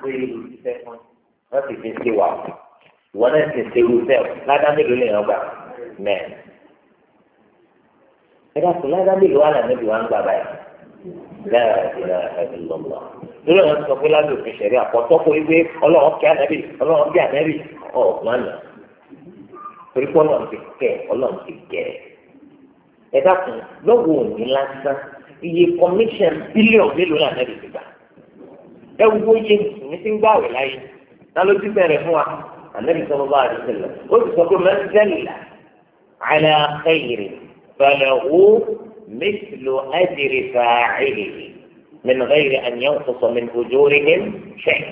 pé iṣẹ́ fún wọ́n sì fi ṣe wà ìwọ náà sì ṣe irú sẹ́ẹ̀ ládá mélòó lè yàn gbà mẹ́rin. ẹ dákun ládá mélòó wà lànà bí wọ́n ń gbà báyìí láàrin lọ́wọ́ lórí àwọn sọ pé lábẹ́ òfin ṣẹ̀rí àkọ́tọ́ kó wípé ọlọ́run kí ànábì ọlọ́run bí ànábì ọ̀gbọ́nà torí pé ọlọ́run ti kẹ́ ọlọ́run ti gẹ̀ ẹ dákun lọ́wọ́ òní lásán iye commission bílíọ̀nù mélòó ní ànábì ti gbà ẹ wo iye mùsùlùmí ti ń gbà wẹ̀ láyé náà ló ti bẹ̀rẹ̀ fún wa ànábì sọ̀rọ̀ bá àdé sẹlẹ̀ ó sì sọ pé mẹ́sẹ̀lá àlẹ́ àkẹ́yìrì fẹlẹ̀ wó mẹ́sìlò ẹ̀dìrì fàáìlì من غير أن ينقص من أجورهم شيء.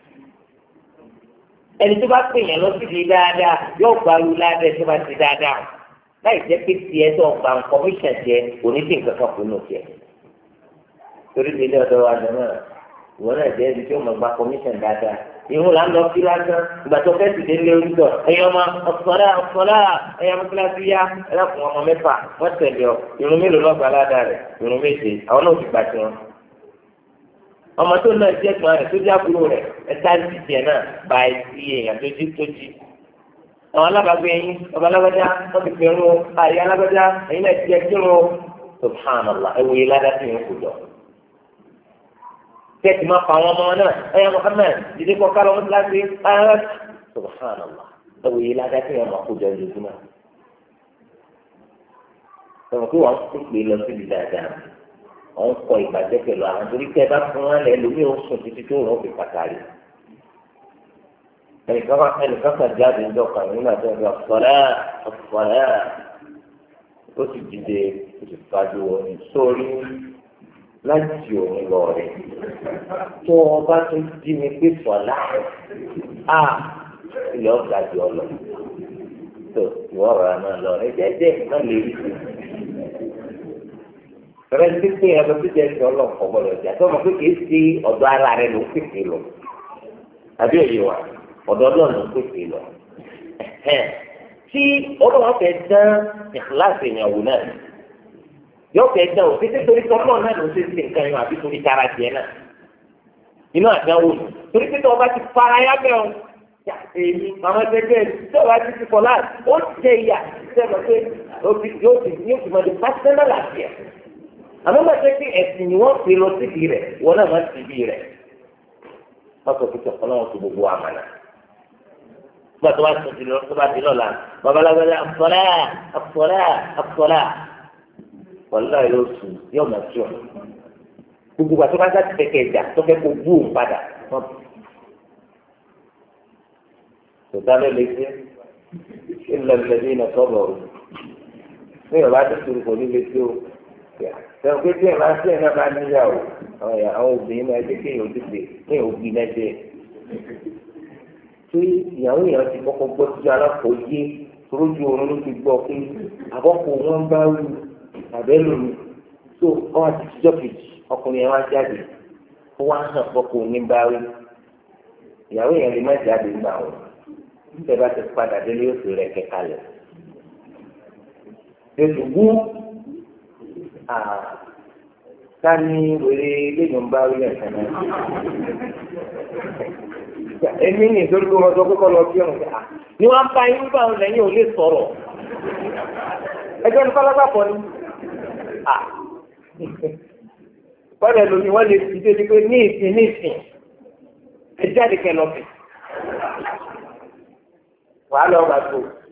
ẹni tó bá pè yẹn lọ sí di dáadáa yóò gba lu ládàá tó bá ti dáadáa láì jẹ́ pé tiẹ̀ tó gba kọmíṣàn jẹ onídìí nǹkan kan fún un tiẹ̀. torí ti ilé ọ̀dọ́ wa jẹ náà ìwọ náà jẹ́ ẹni tí ó mọ̀ gba kọmíṣàn dáadáa ìhun là ń lọ sí lásán ìgbà tó fẹ́ẹ́ sì dé lé orí dọ̀ ẹ̀yin ọmọ ọ̀sọ̀lá ẹ̀yin ọmọ kíláàsì yá ẹ̀rọ fún ọmọ mẹ́fà wọ́n tẹ̀lé ọ ìrun mélòó lọ́gbà ládàá rẹ̀ ìrun méje àwọn náà ti gbà tiwọn. ọmọ tó náà jẹ́ gbọ́n rẹ̀ tó jẹ́ àbúrò rẹ̀ ẹ̀ka ìdíje náà bá ti èèyàn tó jí tó jí. àwọn alábàágbé yín ọba alágbádá wọ́n ti pẹ̀rù àyè alágbádá ẹ̀yin náà ti ẹ̀kí ro subhanallah ẹ̀wòye ládàá tí yẹn kò jọ. kẹ́ẹ̀tì máa fa àwọn ọmọ náà ẹ̀yà Muhammad ìdí kọ́ ká lọ́wọ́ láti subhanallah ẹ̀wòye ládàá tí yẹn máa kó jọ lójúmọ́. sọ̀rọ̀ pé wọ́n ti pè lọ síbi dáadáa àwọn kọ ìbàjẹ́ pẹ̀lú àwọn torí pé ẹ bá fún wọn lẹ lómi ò sùn títí tó rọ̀ fi pàtàkì. ẹnìkan kan jáde ń dọ̀kan nígbà tó ń bẹ ọ̀fọ̀lá ó sì dìde ó sì fàájú omi sórí láti òun lọ rẹ̀ tó wọn bá tún dí mi pé fọ̀lá ilẹ̀ ọ̀gá jù ọ lọ tó ìwọ ọ̀rọ̀ àná lọ rẹ̀ jẹ́jẹ́ náà lè rí sí rẹ ti pé ẹgbẹ́ tó jẹ́ ẹsẹ̀ ọlọ́ọ̀kọ́ gbọ́dọ̀ jà tó ọmọ pé kìí ṣe ọ̀dọ̀ ara rẹ ló pèsè lọ àbí òye wa ọ̀dọ̀ ọlọ́ọ̀ ló pèsè lọ tí ọlọ́wọ́ fẹ́ dán ìkíláàsì ìyàwó náà yóò fẹ́ dán òfin tí torí tọ́lọ́ náà ló ṣe ṣe nǹkan yẹn àbí torí tara tiẹ̀ náà inú àdánwò ni torí pé tí wọ́n bá ti fara yá bẹ́ẹ̀ o èmi àwọn ẹgbẹ́ tí wọ́n bá ti kọ̀ láti ó jẹ ìyà sẹ́nu pé yóò ti mọ̀ ní pásítẹ́nà làásìá àmọ́ máa jẹ́ pé ẹ̀sìn ni wọ́n fi lọ síbi rẹ̀ wọ́n náà máa ti bí rẹ̀ wọ́n sọ pé tọ̀kọ́ náà tó gbogbo àmàlà nígbà tó bá ti lọ́la babalágbádá àfọlá wàlúwà yóò sùn yóò máa tí ọ gbogbo àti wọn ti fẹkẹ ìjà tó fẹ́ kó bú òun padà wọn tó dá lé létí ìlọlẹbí iná sọ̀rọ̀ o ní ìrọ̀lá tó sọ̀rọ̀ kò ní létí o sọ̀rọ̀ pé tí ẹ̀ máa ṣe ẹ̀ náà bá níyàwó àwọn obìnrin náà ẹgbẹ́ kéèyàn ojúṣe ní òbí náà jẹ́ tí ìyàwó yẹn ti kọ́kọ́ gbọ́ sí alákòóyé lójú oorun ló ti gbọ́ pé àbọ̀kù wọn bá wù àbẹ́lò mi tó ọ àti tíjọ́ kejì ọkùnrin yẹn wá jáde ó wá hàn fọ́kù ní báwí ìyàwó yẹn lè má jáde gbà wọn nígbà bá ti padà délé yóò fi rẹ̀ kẹ́kẹ́ lẹ̀ ètò wú ká ní wèrè lẹ́yìn báwí ẹ̀sán náà èmi ní ìtorí pé wọ́n sọ pé kọ́ lọ sí ọ̀run ká ni wọ́n bá yín bá wọn lẹ́yìn ò lè sọ̀rọ̀ ẹgbẹ́ ní pálábà pọ̀ ni kọ́lẹ̀ lómi wọ́n lè fi dé pé ní ìsìn ẹ jáde kẹ lọ bẹ̀ wàá lọ wà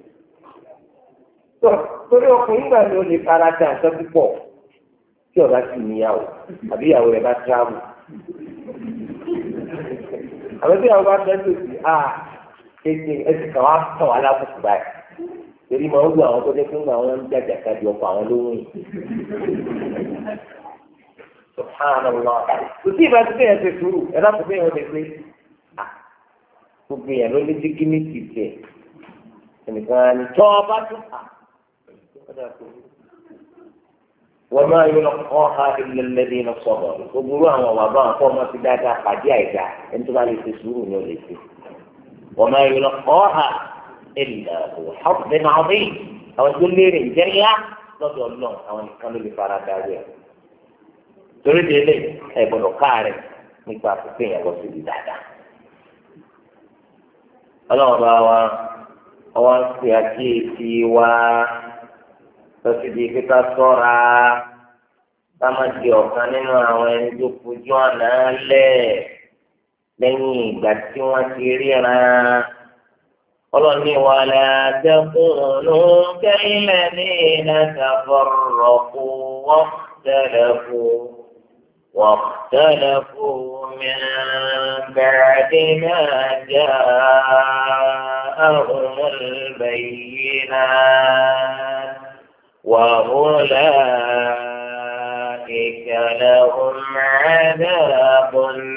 tó torí ọkùnrin gbà ní o lè fara dà nǹkan púpọ̀ tí ọ̀gá sì níyàwó àbí ìyàwó rẹ̀ bá tíráàbù àwọn tí àwọn bá fẹ́ tó sí kéde ẹsẹ̀ kan wá tàn wá lábùkù báyìí torí máa ń lu àwọn tó dé fún àwọn ń jàjà kájí ọkọ̀ àwọn lóhùn yìí. subhanallah kò sí ìbá tí bẹ́ẹ̀ ṣe sùúrù ẹ láti bẹ́ẹ̀ wọ́n lè pé gbogbo èèyàn ló lé jígí ní tìtẹ̀ ẹnìkan á ní tọ́ ọ bá tún wọ́n máa yọ lọ́kọ́ ha ilẹ̀ lẹ́dí iná sọ̀rọ̀ gbogbo àwọn ọ̀wà bá wọn kọ́ ọmọ ti dáadáa pàdé àìdá ẹni tó bá lè ṣe sùúrù ní olè ṣe wọ́n máa yọ lọ́kọ́ ha ilẹ̀ ọ̀hún náà rí àwọn tó léèrè ìjẹ́ ńlá lọ́dọ̀ náà àwọn nìkan ló lè fara darí ẹ̀ torí délé ẹ̀ gbọ́dọ̀ káàrẹ̀ nípa pípé yẹn lọ síbi dáadáa ọlọ́run bá wa ọwọ́ ń pè àkíyèsí wa lọ́sí di kíkà sọ́ra ká má di ọ̀kan nínú àwọn ẹni tó fojú ọ̀nà lẹ̀ lẹ́yìn ìgbà tí wọ́n ti ríran. ọlọ́ni wa la takunu kalladhina tafarraqu واختلفوا من بعد ما جاءهم البينات وأولئك لهم عذاب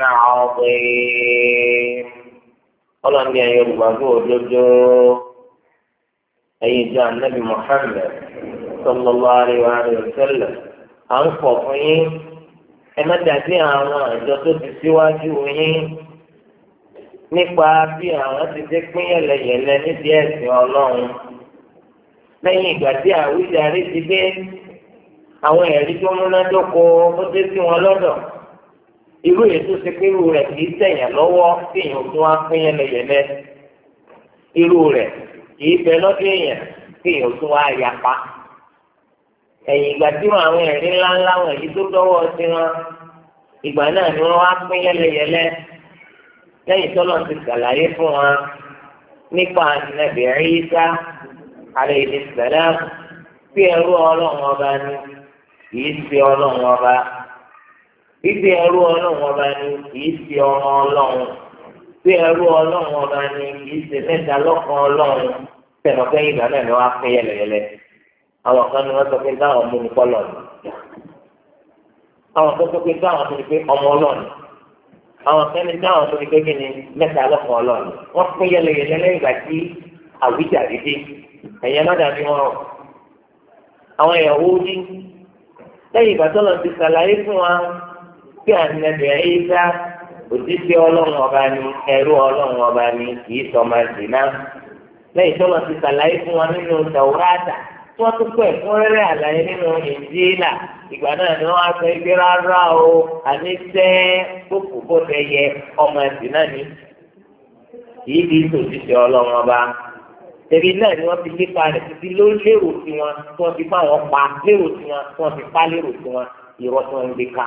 عظيم. قال يا يربو أي جاء النبي محمد صلى الله عليه وسلم أنفقين ẹ má dàbí àwọn àjọ tó ti síwájú yín nípa bí àwọn ti dé pín yẹlẹyẹlẹ nídìí ẹ̀sìn Ọlọ́run lẹ́yìn ìgbà tí àwíjàre ti dé àwọn ẹ̀rí tó múnádóko ó dé sí wọn lọ́dọ̀ irú èyí tó ṣe pé irú rẹ̀ kì í tẹ̀yàn lọ́wọ́ kí èèyàn tún wá pín yẹlẹyẹlẹ irú rẹ̀ kì í bẹ lọ́dọ̀ èèyàn kí èèyàn tún wá yapa. ẹ̀yìn ìgbà tí wọn àwọn ẹ̀rí ńláńlá wọn èyí tó dọ́wọ́ sí wọn ìgbà náà ni wọ́n wá pín yẹlẹyẹlẹ lẹ́yìn tọ́lọ̀ ti ṣàlàyé fún wọn nípa Ànábì Ìsá alayhi salam bí ẹrú Ọlọ́run ọba ni kìí ṣe Ọlọ́run ọba bí ẹrú Ọlọ́run ọba ni kìí ṣe ọmọ Ọlọ́run bí ẹrú Ọlọ́run ọba ni kìí ṣe mẹ́ta lọ́kan Ọlọ́run tẹ̀lọ́kẹ́ ìgbà náà ni wọ́n á pín yẹlẹyẹlẹ. àwọn kan ní wọ́n sọ pé táwọn mú ní kọ́lọ̀ ni àwọn kan sọ pé táwọn mú ní pé ọmọ ọlọ́ọ̀ni àwọn kan ní táwọn mú ní pé kí ni mẹ́ta lọ́kàn ọlọ́ọ̀ni wọ́n pín yẹlẹyẹlẹ lẹ́yìn ìgbà tí àwíjàre dé ẹ̀yẹ má dàbí wọn àwọn Yahudi lẹ́yìn ìgbà tó lọ ti ṣàlàyé fún wa kí Ànábì Ìsá òjíṣẹ́ Ọlọ́run ọba ni ẹrú Ọlọ́run ọba ni kì í sọ máa dì náà lẹ́yìn tó lọ ti ṣàlàyé fún wa nínú Tàwúrátà wọ́n tún pẹ̀ fún rẹ́rẹ́ àlàyé nínú Ìnjílà ìgbà náà ni wọ́n á sọ ibi rárá o àní tẹ́ gbòkú bó fẹ́ yẹ ọmọ ẹ̀sìn náà ní. yìí kì í sòṣìṣẹ́ Ọlọ́run ọba tẹ̀lé náà ni wọ́n fi lépa rẹ̀ títí ló lérò sí wọn tí wọ́n fi fún àwọn pa lérò sí wọn tí wọ́n fi pa lérò sí wọn ìrọ̀ tí wọ́n ń gbé ká.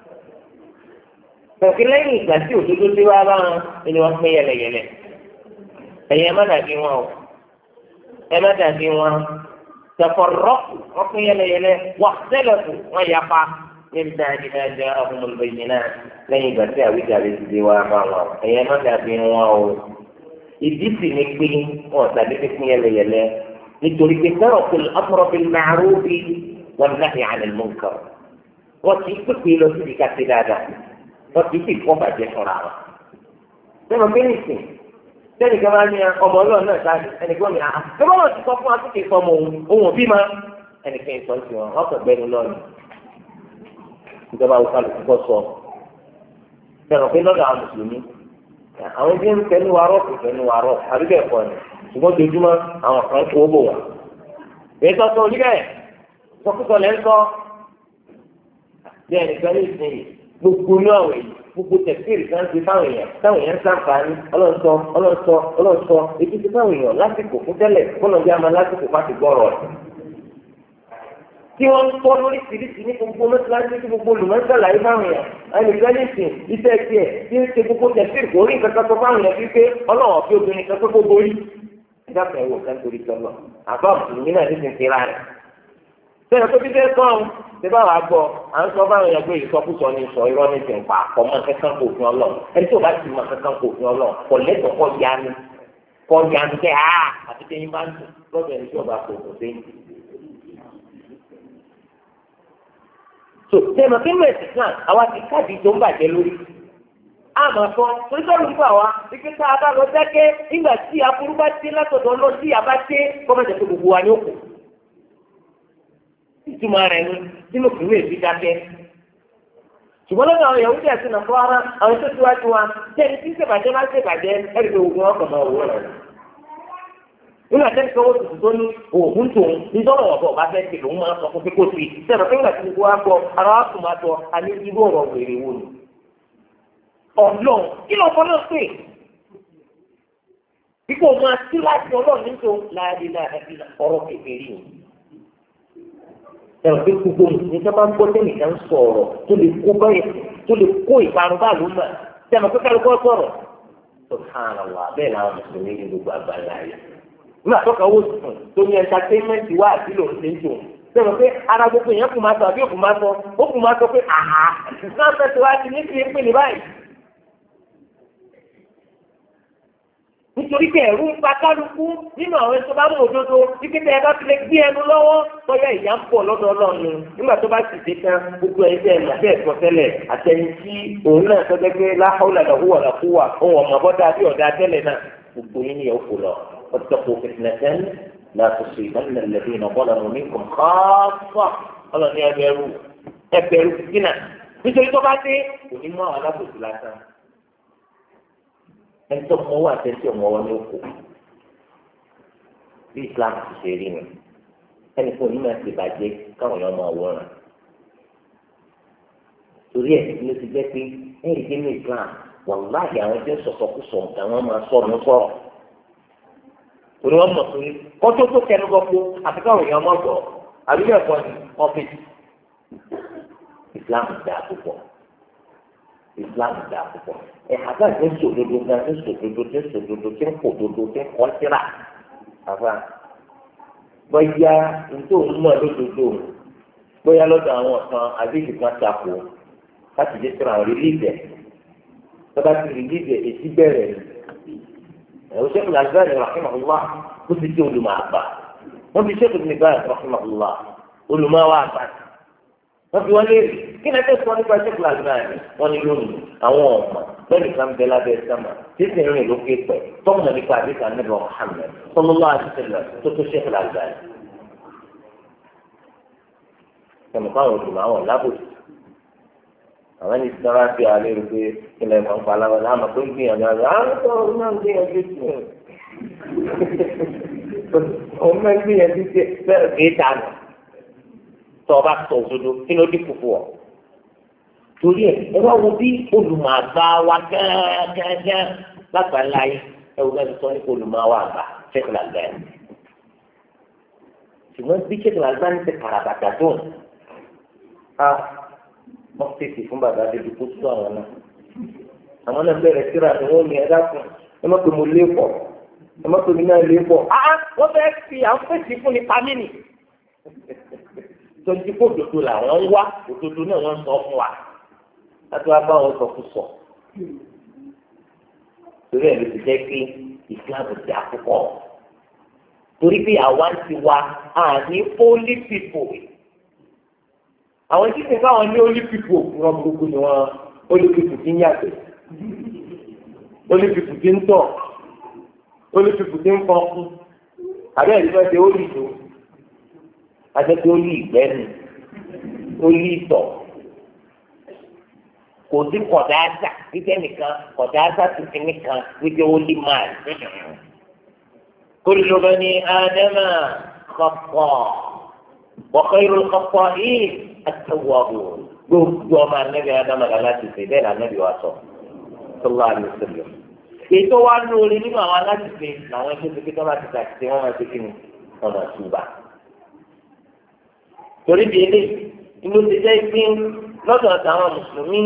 pẹ̀lú lẹ́yìn ìgbà tí òdodo dé wá bá wọn ni wọ́n pín yẹlẹyẹlẹ ẹ̀yẹ má dàbí wọn o ẹ má dàbí wọn. تفرقوا وقيل يلي واختلفوا ويقع من بعد ما جاءهم البينات لن يبتع وجه الدواء مع الله أي مدى بينواو ìdísì ni pé wọn tàbí pínpín yẹlẹyẹlẹ nítorí pé taraku al-amra bil-ma'ruf wan-nahyi 'ani al-munkar wọn kì í pèpè lọ sí ìdíkà sí dáadáa wọn kì í sì kọ́ bàjẹ́ fúnra wọn. sẹ́wọ̀n pé nìsín sẹ́ni kan máa ń yan ọmọ ọlọ́run náà sáájú ẹnìkan mi àá ẹ bọ́lá ti sọ fún wa kíkè sọmọ òun òbí ma ẹnìkan ìsọ sí wọn wọn kàn gbẹnu lọ́nà ìjọba òkàlùkù kọ́ sọ sẹ́wọ̀n pé lọ́dọ̀ àwọn mùsùlùmí àwọn tí ń fẹnu wa rọ̀ kò fẹnu wa rọ̀ àbíkẹ́ ẹ̀kọ́ ni ṣùgbọ́n dojúmọ́ àwọn kan kó bò wá. èyí tó sọ orí bẹ́ẹ̀ sọkúsọ lẹ́ ń sọ bí ẹnìkan ní ìsìn gbogbo inú àwọn èyí gbogbo tẹ̀síìrì kan ti fáwọn èèyàn táwọn èèyàn ń sàǹfààní ọlọ́sọ ètò ti fáwọn èèyàn lásìkò fún tẹ́lẹ̀ fúnà bí a máa lásìkò pàṣẹ gbọ́rọ̀ rẹ̀. tí wọ́n ń tọ́ lórí tìrìtì ní gbogbo mẹ́tíláṣí tí gbogbo olùmọ̀ọ́sálà yìí fáwọn èèyàn ẹnìkan ní ìsìn iṣẹ́ tiẹ̀ tí ń ṣe gbogbo tẹ̀síìrì kò rí nǹkan kan tó fáwọn èèyàn wípé ọlọ́wọ́ fi obìnrin kan tó gbogbo rí. ẹ̀dá kan ẹ̀wò kan torí tọ́lọ̀ àbá mùsùlùmí náà ti ń tira rẹ̀. sẹ́yìn tó bí bẹ́ẹ̀ kàn ṣe bá wàá gbọ́ à ń sọ báwọn èèyàn pé ìsọkúsọ ní sọ irọ́ ní ìsìnpá ọmọ kankan kò fi ọlọ́ ẹni tó bá ti mọ kankan kò fi ọlọ́ kò lẹ́tọ̀ọ́ kọ́ yanu kẹ́ àti tẹ́yìn bá ń tù lọ́dọ̀ ẹni tí ọba kò kò sẹ́yìn. so tẹmọ kí mẹsì náà àwa ti káàdì tó ń bàjẹ́ lórí àmọ́ sọ torí sọ̀rọ̀ nípa wa ike tá a bá lọ dákẹ́ nígbà tí aburú bá dé látọ̀dọ̀ lọ sí àbá dé kọ́mọ̀tẹ̀ tó gbogbo wa ní òkú ìtumọ̀ rẹ̀ ní sínú kìlú èsì dákẹ́ ṣùgbọ́n lọ́dọ̀ àwọn yahoo àti nàfọ́ara àwọn tó tiwájú wa tẹ́ni tí ṣèbàjẹ́ máa ń ṣèbàjẹ́ ẹ̀rí pé ogun ọkọ̀ máa wò rẹ̀ nínú àtẹ́ni kan ó tuntun tó ní òògùn tòun nítorí ọ̀bọ̀ bá fẹ́ ṣe lòun máa sọ fún pé kó ti sẹ́nu pé nígbà tí gbogbo wa gbọ́ ara wa kò máa tọ́ àní irú ọ̀rọ̀ wèrè wo ni. ọ̀lọ́n kí ló fọ́ náà pè Ipò máa tú láti ọlọ́run nítorí láàrin láàrin ọ̀rọ̀ kékeré yìí. Ẹ̀rọ pé gbogbo ní sábà ń gbọ́ tẹ́nìkan sọ̀rọ̀ tó lè kó báyìí tó lè kó ìparun bá lóun náà. Sẹ́mi pé kálukọ́ sọ̀rọ̀. Subhanallah bẹ́ẹ̀ làwọn mùsùlùmí ní gbogbo àgbáyé ayé. Nígbà tó kàn wó sùn tó ní ẹ̀ńtátẹ́mẹ́ǹtì wá àti lòun ṣe ń jò. Sẹ́mi pé ara gbogbo èèyàn kò máa sọ àbí òkú máa sọ ó kù máa sọ pé àhà ìsìlámù fẹ́ẹ́ wá ti ní kí n pè ní báyìí. Nítorí pé ẹ̀rù ń pa kálukú nínú àwọn ẹ̀sọ́ bá mú òdodo títí tẹ́ ẹ bá tilẹ̀ gbé ẹnu lọ́wọ́ bóyá ìyá ń pọ̀ lọ́dọ̀ Ọlọ́run nígbà tó bá sì dé tán gbogbo ẹ̀ tẹ́ ẹ̀ mà bẹ́ẹ̀ sọ tẹ́lẹ̀ àtẹni tí òun náà sọ́jọ́ pé láhàúlà làwùwà làkúwà òun ọ̀mà bọ́dà bí ọ̀dà tẹ́lẹ̀ náà gbogbo yín ni ẹ̀ kò lọ ọ̀tọ̀kọ̀ fìtìnẹ̀tẹ́n láàtúnṣe ìdánilẹ̀lẹ́bí ìnàbọ́lọ́run ní kò káfà ọlọ́ni ẹgbẹ̀rún fìtìnà nítorí tó bá dé òní mọ́ àwọn alábòsí lásán ẹni tó mọ owó àtẹ̀sí ọmọ wọn ní òkú bí Islam ti ṣe rí ni ẹni fún onímọ̀ ẹ̀sìn ìbàjẹ́ káwọn èèyàn máa wọ́ràn torí ẹ̀ ló ti jẹ́ pé ẹ̀yìn tí ní Islam wọ́n láàyè àwọn tí ń sọ̀sọ̀kúsọ̀ nǹkan wọn máa sọ̀rọ̀ sọ̀rọ̀ torí wọ́n mọ̀ pé kọ́tó tó kẹnu gbọ́ pé àti káwọn èèyàn máa gbọ́ àbí bẹ́ẹ̀ kọ́ ni ọ́fíìsì Islam dáa púpọ̀. Islam dáa púpọ̀ àgbà tó ń sòdodo gan tó ń sòdodo tó ń sòdodo tó ń kòdodo tó ń kọ́ńtìrà àfa bóyá nítorí òun náà lódodo bóyá lọ́dọ̀ àwọn kan àbíkì kan takò láti dé sọ̀rọ̀ àwọn rìlíìdẹ̀ tọ́ba ti rìlíìdẹ̀ èsì bẹ̀rẹ̀ ẹ̀rọ sẹ́kù làzẹ́rì rahimahullah kó ti di olùmọ̀ àgbà wọ́n fi sẹ́kù ní báyìí rahimahullah olùmọ̀ wa àgbà wọ́n fi wọ́n léèrè kí ni ẹgbẹ́ sọ nípa ṣẹ́kù làzẹ́rì wọ́n ní lónìí àwọn ọmọ lẹ́nu kan bẹ lábẹ́ sámà títí rìn lókè pẹ̀ tọ́mọ̀ nípa àdéhùn ànábì Muhammad sallallahu alaihi wasallam tó tó ṣẹ́kù làzẹ́rì. sọ̀rọ̀ fáwọn olùmọ̀ àwọn lábòsí àwọn ẹni tí wọ́n á fi àlẹ́ rẹ̀ pé ilẹ̀ ìmọ̀ nǹkan aláwọ̀ láàmú pé gbìyànjú àgbà àwọn ọ̀rọ̀ náà ń gbìyànjú tì òun náà ń gbìyànjú tì bẹ́ẹ̀ kì í dànù tó o bá sọ òdodo kí ló dínkù fún ọ. torí ẹ wá wo bí olùmọ̀ àgbà wa gángan lágbàlá yìí ẹ wò lẹ́nu sọ nípa olùmọ̀ àwa àgbà ṣẹ́kìlà gbà ẹ̀. ṣùgbọ́n bí ṣẹ́kìlà gbà ní ti kàràbàtà tó wọ́n tètè fún bàbá débi tó tó àwọn náà bẹ̀rẹ̀ síra ni wọ́n ní ẹ̀dá fún ẹ má pè mo lé pọ̀ ẹ má pè mí náà lé pọ̀ wọ́n fẹ́ fi àwọn fèsì fún ní pamínì tonti kó òdodo làwọn ń wá òdodo náà wọ́n sọ fún wa láti wá bá wọn sọ fún sọ torí ẹ̀ ló ti jẹ́ pé Islam ti àkókò torí pé àwa ti wá àní holy people àwọn tí nìkan àwọn ní holy people wọn gbogbo ni wọn holy people ti ń yàgbẹ́ holy people ti ń tọ̀ holy people ti ń fọkún àbẹ́ ẹ̀rí fẹ́ ṣe holy tó àtẹ́tẹ́ holy ìgbẹ́nu holy ìtọ̀ kò sí kọ̀dáàtà wíkẹ́ nìkan kọ̀dáàtà tuntun nìkan wíkẹ́ holy man kullu bani Adama khata wa khayrul khata'in at-tawwabun gbogbo ọmọ anabi Adama láti ṣe bẹ́ẹ̀ lànàbí wa sọ sallallahu alaihi wasallam ètò wa lórí nínú àwọn aláṣẹ làwọn ẹgbẹ́ tó kékeré láti ta ṣe wọn máa ṣe kí ni wọn máa túbà torí di eléyìí ìlú ti jẹ́ ìpín lọ́dọ̀ àtàwọn mùsùlùmí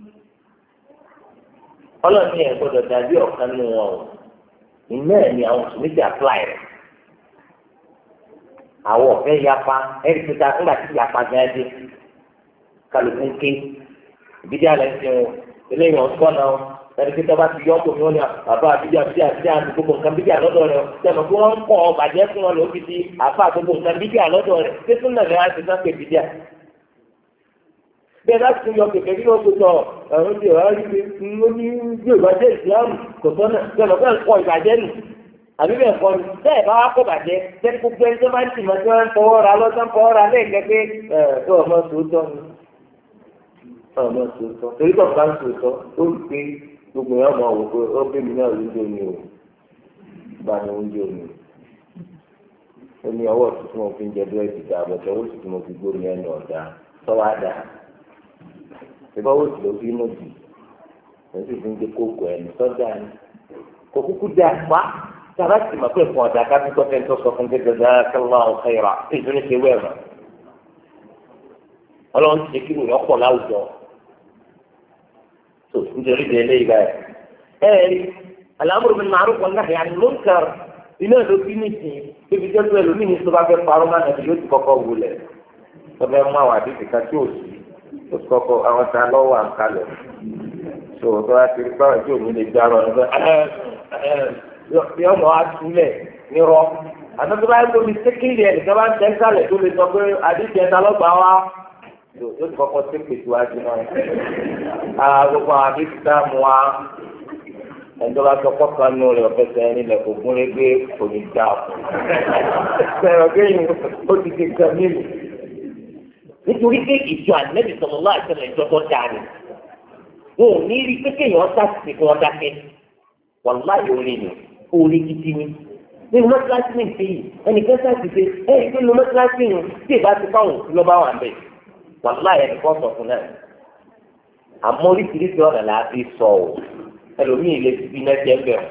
ọlọ́ọ̀ni ẹ̀ gbọ́dọ̀ dàbí ọ̀kan nínú wọn o ìná ẹ̀ ni àwọn mùsùlùmí ti apply rẹ̀ àwọn ọ̀fẹ́ yapa ẹ̀rí pété ńgbà tí yapa gan dé kálukú ń ké ìbídí àlẹ́ ti wọn eléyìí wọn sọ́nà wọn ẹ̀rí pété bá ti yọ ọ́ kòmí wọn ni bàbá àbíjà àti gbogbo nǹkan bídí àlọ́dọ̀ rẹ̀ sẹ́nu kí wọ́n ń kọ́ ọ bàjẹ́ fún wọn lóò fi di àfa gbogbo nǹkan bídí àlọ́dọ̀ rẹ̀ tẹ́sán náà lẹ́yìn àti sáfẹ́ bídí à. bẹ́ẹ̀ bá ti yọ kẹ̀kẹ́ bí wọ́n kó tọ̀ àwọn ti ọ̀rọ̀ rí pé ó ní bí ìbàjẹ́ ìsìlámù kò tọ́nà sẹ́nu bẹ́ẹ̀ kọ́ ìbàjẹ́ nù àbí bẹ́ẹ̀ kọ́ ni bẹ́ẹ̀ bá wá kó bàjẹ́ sẹ́ni gbogbo ẹni tó máa ń tì mọ́ tí wọ́n ń fọwọ́ ra lọ́sàn fọwọ́ ra lẹ́ẹ̀kẹ́ pé tó ọmọ sòótọ́ ni ọmọ sòótọ́ torí tó bá ń sòótọ́ ó rí pé gbogbo yẹn mọ̀ wò pé ó bí mi náà lóúnjẹ omi o bá ní oúnjẹ omi ó ní ọwọ́ tuntun mo fi ń jẹ búrẹ́dì dá àbọ̀tẹ́ owó tuntun mo fi gbóni ẹnu ọ̀dà tọ́wọ́ àdá ìbá owó tuntun ló fi inú jì ó sì fi ń gbé kókò ẹni sọ́jà ni kò kúkú dá pa sábà sì mọ̀ pé nǹkan ọ̀dà ká tó fẹ́ tó sọ fún gẹ́gẹ́ jazakallahu khaira èyí ní ṣe wẹ̀rọ ọlọ́run ti ṣe kí nìyẹn pọ̀ láwùjọ tó nítorí ìdè eléyìí báyìí al-amru bil ma'ruf wan nahy 'anil munkar iná ló bí nìsín bíbi jẹ́ pé ẹlòmíì ní tó bá fẹ́ parọ́ máa nàbí yóò ti kọ́kọ́ wulẹ̀ tó fẹ́ mú àwọn àdéhùn kan tí ò sí tó kọ́kọ́ àwọn tá a lọ́wọ́ à ń kalẹ̀ tó tó bá ti rí báwọn tí òun lè dárọ̀ yọ mọ́ àtúlẹ̀ nírọ̀ àtọ́tọ́ báyìí tó ní sékìlì ẹ̀ nìkan bá ń tẹ́ sálẹ̀ tó lè sọ pé àdéhùn ẹ̀ta lọ́gbàá wa yóò ti kọ́kọ́ sí pèsè wájú náà gbogbo àwọn àdéhùn tá a mú wa ẹjọ́ bá sọ kọ́kọ́ nù rẹ̀ ọ̀fẹ́sẹ̀ ẹni lẹ̀ kó gún régé kò ní dá o. sọ̀rọ̀ kéyìn ó ti di kan nílùú. nítorí pé ìjọ ànẹ́bí sọ̀rọ̀ lọ́wọ́ àtẹ̀lẹ̀ ìjọ tó dáa ni. wọn ò ní rí pé kéèyàn ọ̀tá sí kí wọ́n dákẹ́. wàláyé orí ni orí gidi ni. nínú mọ́tíláṣí ní ìpè yìí ẹnìkan sáàtì pé ẹ̀yìn pé nínú mọ́tíláṣí yìí tí ìbá ti fáwọn òkú lọ́ba wà bẹ̀. wàláyé ẹnìkan sọ fún náà. àmọ́ oríṣiríṣi ọ̀nà làá fi sọ ọ́ ẹlòmíì lè fi lẹ́jẹ̀ bẹ̀rù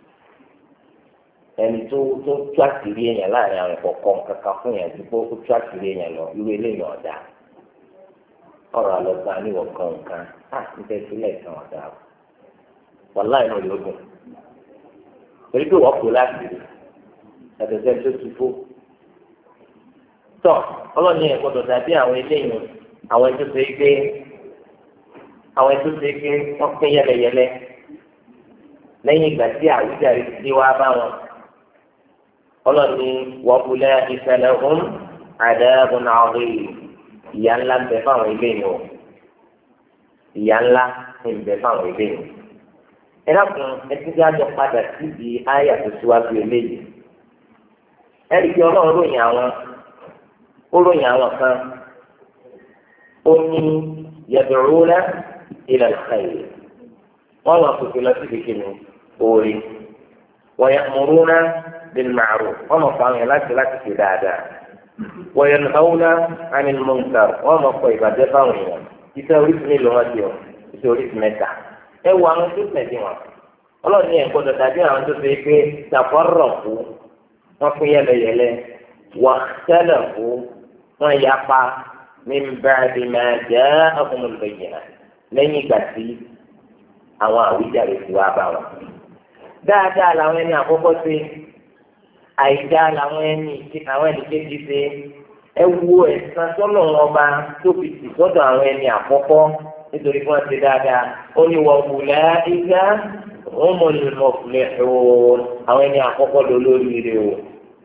ẹni tó tú àṣírí èèyàn láàrin àwọn ìkọ̀kọ̀ kankan fún yẹn tó tú àṣírí èèyàn lọ irú eléyìí ọ̀dà ọ̀rọ̀ àlọ́gbà níwọ̀ kan nǹkan níta ìpínlẹ̀ ìtàn ọ̀dà wàláì náà yóò dùn torí pé wọ́n kó láti rí ẹ̀dọ̀tẹ́ tó ti fó tọ́ ọlọ́ni ẹ̀ gbọ́dọ̀ dàbí àwọn eléyìí àwọn ẹni tó ṣe é gbé wọ́n pín yẹlẹyẹlẹ lẹ́yìn ìgbà tí àwùjáde ti wá bá wọn ọlọ́ni wọ́pulẹ̀ ìṣẹ̀lẹ̀ ọ̀hún àdáàbùn àwọn ìyá ńlá ń bẹ fáwọn ilé yìí o ìyá ńlá ń bẹ fáwọn ilé yìí ẹ dákun ẹtí tí a jọ padà síbi àyà tó síwájú eléyìí ẹ rí i pé ọlọ́run ròyìn àwọn kan ó ní yad'una ila al-khayr wọ́n wà pèpè lọ sí kékeré orí wayamuruna bil ma'ruf wọ́n mọ̀ fún àwọn yẹn láti ṣe dáadáa wayanhauna 'anil munkar wọ́n mọ̀ fọ ìbàjẹ́ fáwọn èèyàn iṣẹ́ oríṣi mélòó wọn ti ọ iṣẹ́ oríṣi mẹ́ta ẹ wo àwọn tó tẹ̀lé wọn ọlọ́run ní ẹ̀kọ́ dọ̀tà bí àwọn tó ṣe pé tafarraqu wọ́n pín yẹlẹyẹlẹ wakhtalafu wọ́n yapa min ba'di ma ja'ahumul bayyinat lẹ́yìn ìgbà tí àwọn àwíjàre ti wá bá wọn. dáadáa làwọn ẹni àkọ́kọ́ ṣe àìdáa làwọn ẹni kejì ṣe ẹ wo ẹ̀san tọ́lọ̀ wọn bá tóbi tì sọ́dọ̀ àwọn ẹni àkọ́kọ́ nítorí kí wọ́n ṣe dáadáa ó ní wọ́n wù láìka wọ́n mọ̀ ní mọ̀fúnlẹ̀ ẹ̀wọ̀n àwọn ẹni àkọ́kọ́ ló lórí rẹ̀ o.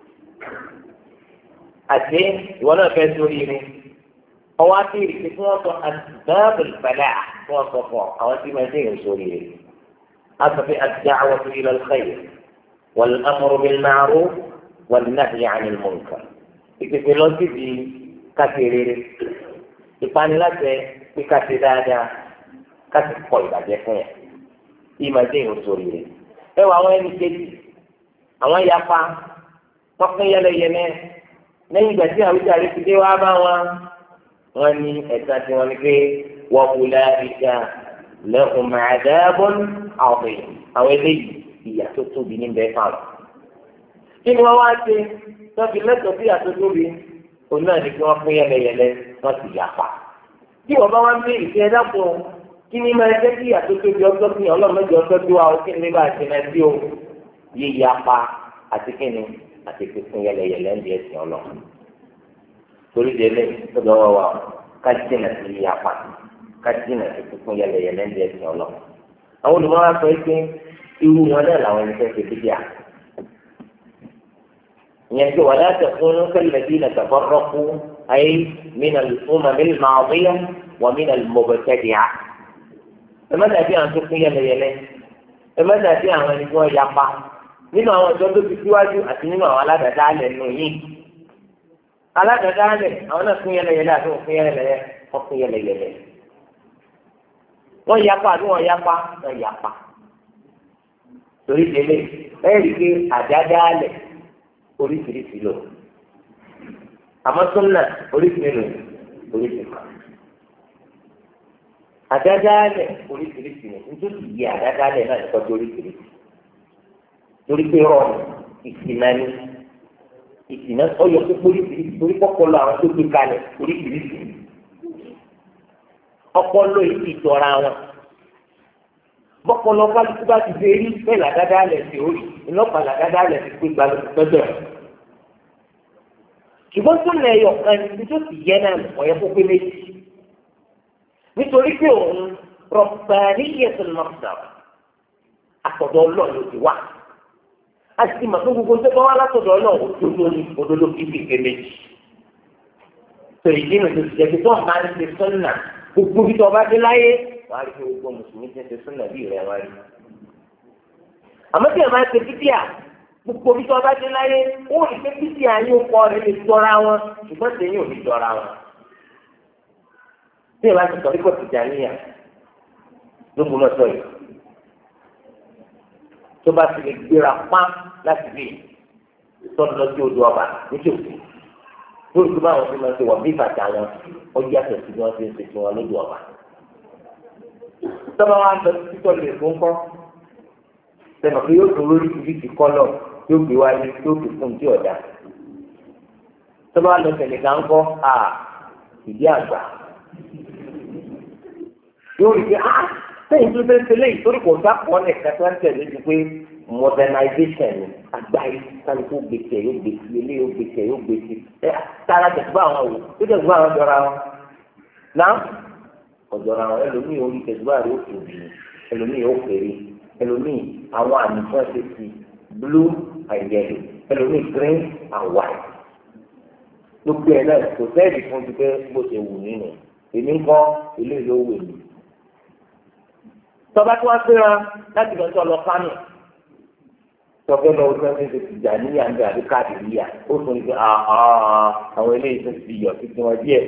àti ìwọ náà fẹ́ sórí rẹ̀ ọwọ́ àti ìrìkì tí wọ́n sọ àtìbáàbò ìpàdà tí wọ́n sọ fún ọ àwọn tí wọ́n ṣe ìrìnsórí rẹ̀ àtọ̀fẹ́ ad-da'watu ila al-khayr wal-amru bil-ma'ruf wan-nahyi 'anil munkar ìpèsè lọ síbi káṣíìrì ìpaniláṣẹ pé káṣí dáadáa káṣí kọ ìbàjẹ́ fún yẹn ìmọ̀ ṣe ìrìnsórí rẹ̀ ẹ wọ àwọn ẹni kejì àwọn yapa wọ́n pín yẹlẹyẹlẹ lẹ́yìn ìgbà tí àwùjáde ti dé wá bá wọn wọ́n ní ẹ̀ka tí wọ́n ní pé wọ́n kú láàrídà lẹ́kùn màdàbọ̀n àwọn eléyìí ìyà tó tóbi níbẹ̀ fáwọn. kí ni wọ́n wá ṣe tọ́jú lẹ́tọ̀ọ́ sí ìyà tó tóbi òun náà ní kí wọ́n pín yẹlẹyẹlẹ wọ́n sì yapa. tí wọ́n bá wá ń béèrè sí ẹ̀dá fún un kí ni máa jẹ́ kí ìyà tó tóbi ọjọ́ fi hàn ọlọ́mọdé ọjọ́ tó wà ó kí ni bá a ṣe náà sí o yíyapa àti kí ni àti pípín yẹlẹyẹlẹ ń di ẹ̀sìn ọlọ́run. torí délé lọ́dọ̀ wá wà kájínà sí yapa kájínà sí pípín yẹlẹyẹlẹ ń di ẹ̀sìn ọlọ́run. àwọn olùmọ̀ràn sọ pé irú wọn náà làwọn ẹni fẹ́ ṣe bíbíà. ìyẹn tó wala takunu kalladhina tafarraqu ay min al-umam al-madiyah wa min al-mubtadi'ah. ẹ má dàbí àwọn tó pín yẹlẹyẹlẹ ẹ má dàbí àwọn ẹni tó yapa nínú àwọn ìjọ tó fi síwájú àti nínú àwọn aládàáda alẹ nù yìí aládàáda alẹ àwọn náà fún yẹlẹyẹlẹ àti wọn fún yẹlẹyẹlẹ wọn fún yẹlẹyẹlẹ wọn yapa àti wọn yapa wọn yapa torí délé ẹ̀rí pé àdáda alẹ oríṣiríṣi lò àmọ́ súnà oríṣiríṣi lò oríṣiríṣi kan àdáda alẹ oríṣiríṣi lò nítorí yìí àdáda alẹ náà ní kọjú oríṣiríṣi. torí pé rọrùn ìsìnàní ìsìnà ọyọ tó polisi torí kọkọlọ àwọn tó gbé kalẹ̀ oríṣiríṣi ọpọlọ yìí jọra wọn bọpọlọ kálukú bá ti dé rí bẹ́ẹ̀ làdáda lẹ sí orí ìlọpàá làdáda lẹ sí pé gbalùpẹ̀bẹ̀ ṣùgbọ́n tó lẹ yọ kan ní tó sì yẹ náà ọ̀yẹ́ kókó méjì nítorí pé òun rọ̀bàní yẹsùn mọ̀tà àtọ̀dọ̀ ọlọ́ọ̀lù ti wá a sì mọ̀ fún gbogbo tó bá wá látọ̀dọ̀ ọlọ́ọ̀lù òdodo kíkì kéméjì tó ìdí mi tó ti jẹ́ pé tó máa ń ṣe sọ́nà gbogbo bí tó bá dé láyé wàá rí pé gbogbo mùsùlùmí ti ń ṣe sọ́nà bí rẹ̀ wá rí àmọ́ tí ẹ̀ máa ń ṣe bíbíà gbogbo bí tó bá dé láyé ó rí pé bíbíà yóò kọ́ rẹ̀ lè jọra wọn ṣùgbọ́n tẹ̀yìn ò ní jọra wọn tí ẹ̀ bá ti sọ nípa Tìjàníyà lóògùn náà sọ yìí tó bá ti lè gbéra pán láti bí sọ́dọ̀ lọ sí odò ọba nítòsí lórí tó bá wọn fi máa ṣe wọ̀ bí bàtà wọn ó yàtọ̀ sí bí wọ́n ti ń ṣe fún wọn lódò ọba. tọ́ba wa ń lọ sí títọ́ lè fún kọ́ sẹ́nà pé yóò tó lórí ibi tí kọ́lọ̀ yóò gbé wáyé yóò fi fún tí ọ̀dà. tọ́ba wa lọ tẹ̀lé gáńkọ́ ìdí àgbà yóò rí i pé sẹ́yìn tó fẹ́ẹ́ tẹ́lẹ̀ ìtorí kò sá pọ̀ ní ẹ̀ka tó ń tẹ̀lé ju pé modernization àgbáyé kálukú gbèsè yóò gbèsè ilé yóò gbèsè yóò gbèsè tara tẹ̀síwá àwọn wò tó tẹ̀síwá àwọn jọra wọn náà ọ̀jọ̀ra wọn ẹlòmíì orí tẹ̀síwá rẹ̀ ó tóbi ẹlòmíì ó kéré ẹlòmíì àwọn àmì fún ẹsẹ̀ ti blue and yellow ẹlòmíì green and white gbogbo ẹ̀ náà kò sẹ́ẹ̀dì fún ti pé bó ṣe wù nínú èmi ń kọ́ ilé ìlú owó èmi tọba tí wọn gbéra láti lọ sọ lọ kánò tọgbẹ lọ wọlé wọn ti jà níyà ń bẹ àbí káàdì níyà ó tún ní pé àwọn eléyìí tó ti yọ títí wọn díẹ̀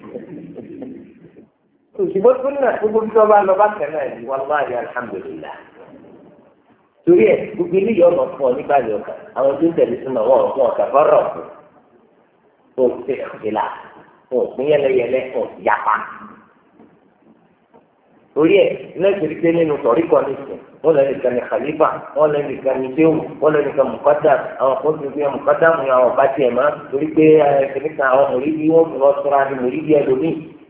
òṣìbọ́ tó ní náà gbogbo tí wọn bá lọ bá kẹ náà ní wọn bá rí alhamdulillah torí ẹ gbogbo eléyìí ọ̀nà fún ọ nígbà yọ kan àwọn tó ń tẹ̀lé sínú ọwọ́ fún ọ̀kà fọ́rọ̀ fún òṣìṣẹ́ ìṣẹ̀lá fún òpin yẹlẹyẹlẹ fún ìyapa torí ẹ lẹ́sìn pé nínú sọ̀rí kan nìkan wọ́n lẹ́nu kan ní khalifa wọ́n lẹ́nu kan ní sẹ́wù wọ́n lẹ́nu kan mùkádà àwọn kan tó fi hàn mùkádà mu àwọn ọba tiẹ̀ máa torí pé kìnìkan àwọn mòrídìí wọ́n fi lọ sọ́ra ní mòrídìí ẹlòmíì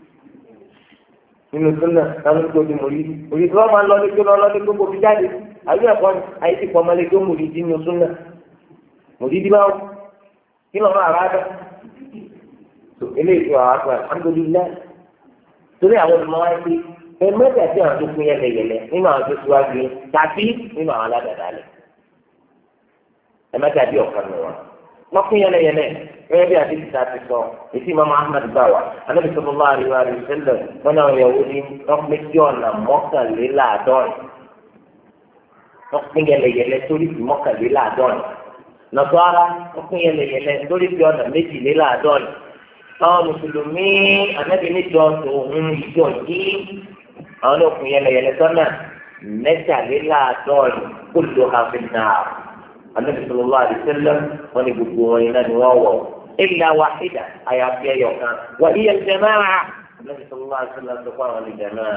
nínú súnà táwọn tó di mòrídìí mòrídìí wọ́n máa ń lọ́lé tó lọ́lé tó gbòbí jáde àbí ẹ̀kọ́ ayé ti pọ̀ mọ́lé tó mòrídìí nínú súnà mòrídìí báwo kí lọ́ọ́ máa rà dá eléyìí tó àwọn àgbà alhamdulillah torí àwọn ọmọ wa ti ẹ̀mẹ́ta tí àwọn tó pín yẹlẹyẹlẹ nínú àwọn tó síwájú tàbí nínú àwọn aládàáda lẹ ẹ̀mẹ́ta bí ọ̀kan nù wọn. wọ́n pín yẹlẹyẹlẹ gẹ́gẹ́ bí àti tìta ti sọ èsì mama ahmed bawa anabi sallallahu alaihi wa sallam wọn náà yẹ wọlé wọ́n pín sí ọ̀nà mọ́kànléláàádọ́rin wọ́n pín yẹlẹyẹlẹ sórí sí mọ́kànléláàádọ́rin nàtọ́ra wọ́n pín yẹlẹyẹlẹ sórí sí ọ̀nà méjìléláàádọ́rin àwọn mùsùlùmí anabi níjọ tòun ìjọ yìí àwọn olókùn yẹlẹyẹlẹ sọ́nà mẹ́tàléláàádọ́rin kó ló ha fi nà á anabi sallallahu alaihi wasallam wọn ni gbogbo wọn iná ni wọn wọ illa wahida àyàfi ẹyọ kan wà hiya al-jama'a anabi sallallahu alaihi wasallam tó fún àwọn ìjàmáà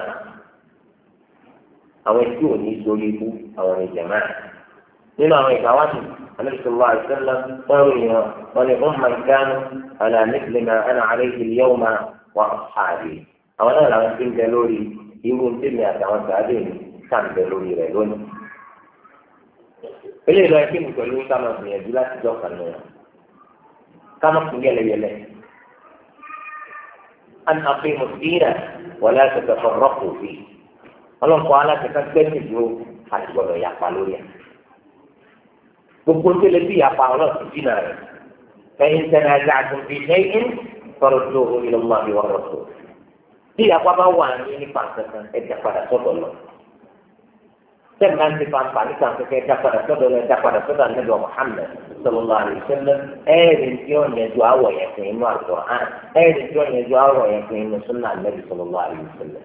àwọn tí ò ní sórí ibú àwọn ìjàmáà nínú àwọn ìgbàwádìí anabi sallallahu alaihi wasallam wọn ròyìn wọn ni umman kanu ala mithli ma ana alayhi al-yawma wa ashabi àwọn náà làwọn ti ń bẹ lórí irú tèmi àtàwọn sàádé mi ká ń bẹ lórí rẹ̀ lónìí. eléyìí lọ kí ni pẹ̀lú ká máa gbìyànjú láti jọ kàn náà ká máa kún yẹlẹyẹlẹ. an aqimu ad-dina wa la tatafarraqu fihi ọlọ́nkọ́ aláṣẹká gbẹ́sì dúró àti gbọ́dọ̀ yapa lórí ẹ̀. gbogbo ń tẹ́lẹ̀ bí yapa ọlọ́sìn dínà rẹ̀ فإن تنازعتم في شيء فردوه إلى الله والرسول tí ìyapa bá wà ní nípa kankan ẹ̀dá padà sọ́dọ̀ lọ. sẹ́ẹ̀ máa ń ti fanfa nípa kankan ẹ̀dá padà sọ́dọ̀ lọ ẹ̀dá padà sọ́dọ̀ ànábì Muhammad sallallahu alaihi wasallam ẹ̀ẹ́dì tí ó yẹn ju àwọ̀ yẹn fún inú Al-Qur'an ẹ̀ẹ́dì tí ó yẹn ju àwọ̀ yẹn fún inú sunnah ànábì sallallahu alaihi wasallam.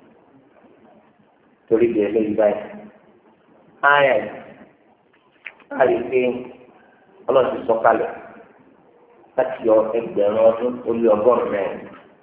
torí bí eléyìí báyìí ayà àyè pé ọlọ́run ti sọ kalẹ̀ láti yọ ẹgbẹ̀rún ọdún ó lé ọgọ́rùn-ún mẹ́rin.